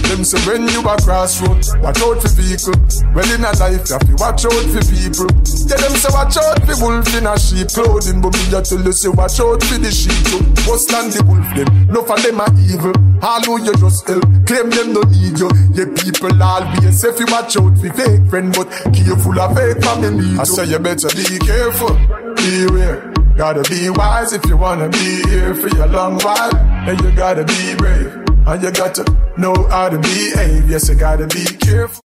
Them say when you a crossroad, watch out for vehicle. Well in a life, you have to watch out for people. Yeah, them say watch out for wolf in a sheep clothing, but me a tell you say watch out for the sheep too. What's land the wolf them? No for them are evil. All who you just help, claim them no need you. Yeah, people always say if you watch out for fake friend, but careful of fake family too. I say you better be careful, beware. Gotta be wise if you wanna be here for a long while. And you gotta be brave, and you gotta know how to behave. Yes, you gotta be careful.